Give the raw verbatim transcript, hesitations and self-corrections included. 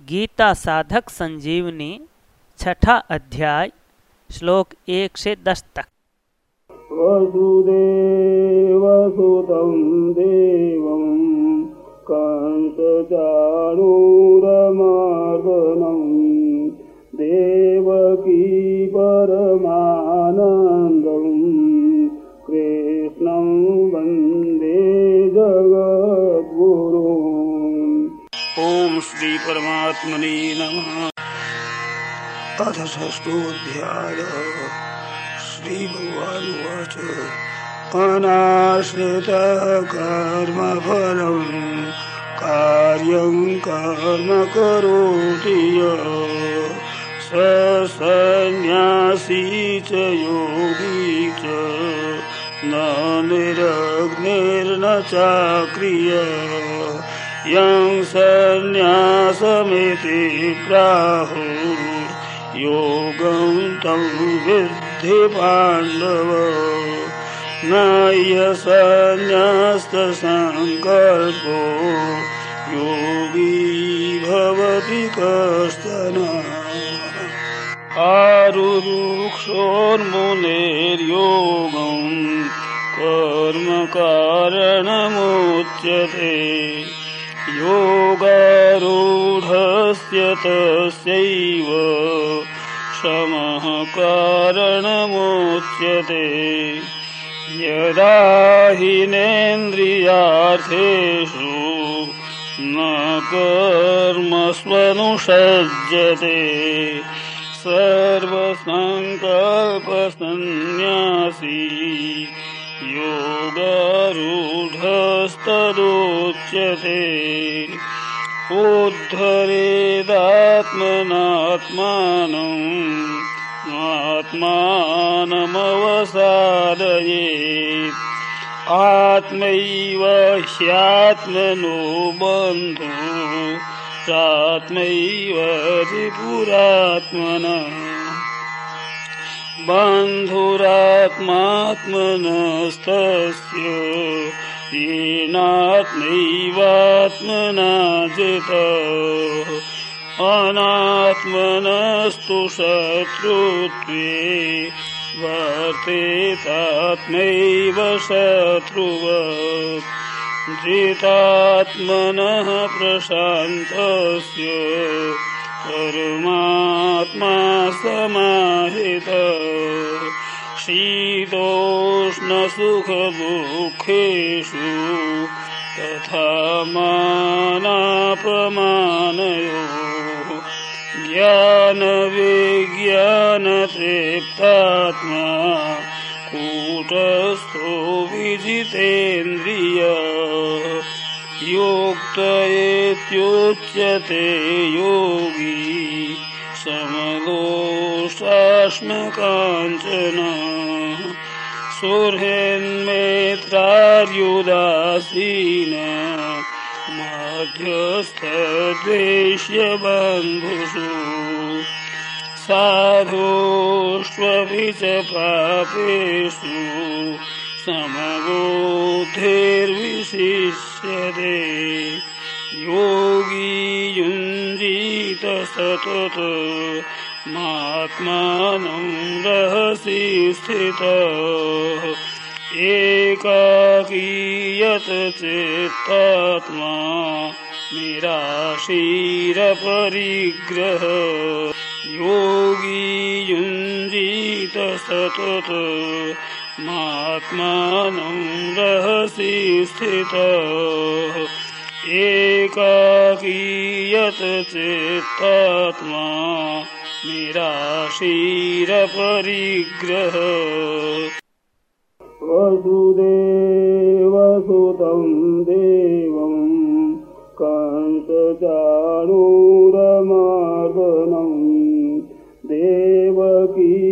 गीता साधक संजीवनी छठा अध्याय श्लोक एक से दस तक। वसुदेवसुतं देवं कंसचाणूरमर्दनं देवकी परमानन्दं कृष्णं वन्दे जगद्गुरुम्। ओम श्री परमात्मने नमः। अथ षष्ठोऽध्याय। श्री भगवानुवाच अनाश्रितः कर्मफलं कार्यं कर्म करोति यः स सन्न्यासी च योगी च न निरग्निर्न चाक्रियः यं सन्न्यासमिति प्राहुः योगं तं विद्धि पाण्डव। न ह्यसन्न्यस्तसङ्कल्पो योगी भवति कश्चन। आरुरुक्षोर्मुनेर्योगं कर्म कारणमुच्यते योगारूढस्य तस्यैव शमः कारणमुच्यते। यदा हीनेन्द्रियार्थेषु न कर्मस्वनुषज्यते सर्वसङ्कल्पसन्न्यासी योगारूढस्तदुच्यते। उद्धरेदात्मनात्मानं आत्मानमवसादयेत् आत्मैव ह्यात्मनो बन्धुः चात्मैव रिपुरात्मनः। बन्धुरात्मात्मनस्तस्य येनात्मैवात्मना जितः अनात्मनस्तु शत्रुत्वे वर्तेतात्मैव शत्रुवत्। जितात्मनः प्रशान्तस्य परमात्मा समाहितः। शीतोष्णसुखदुःखेषु तथा मानापमानयोः ज्ञानविज्ञानतृप्तात्मा कूटस्थो विजितेन्द्रियः। योक्त इत्युच्यते योगी समदोषाश्मकाञ्चनः। सुहृन्मित्रार्युदासीनः मध्यस्थद्वेष्यबन्धुषु। साधुष्वपि च पापेषु समबुद्धिर्विशिष्यते। योगी युञ्जीत सततमात्मानं रहसि स्थितः। एकाकीयत चित्तात्मा निराशीरपरिग्रहः। योगी युञ्जीत सततमात्मानं रहसि स्थितः। एकाकीयत चित्तात्मा निराशीरपरिग्रहः। वसुदेवसुतं देवं कंसचाणूरमर्दनं देवकी